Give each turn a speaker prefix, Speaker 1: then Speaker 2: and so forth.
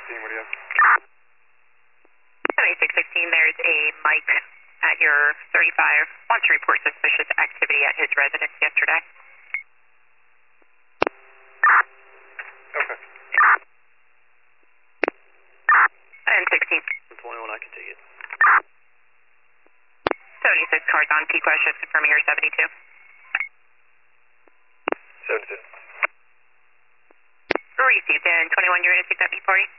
Speaker 1: what do you have?
Speaker 2: 7616, there's a Mike at your 35. Wants to report suspicious activity at his residence yesterday.
Speaker 1: Okay.
Speaker 2: And 16.
Speaker 1: 21, I can take it.
Speaker 2: 76 cars on P question, confirming your 72.
Speaker 1: 72.
Speaker 2: Received, and 21, you're going to take that P40?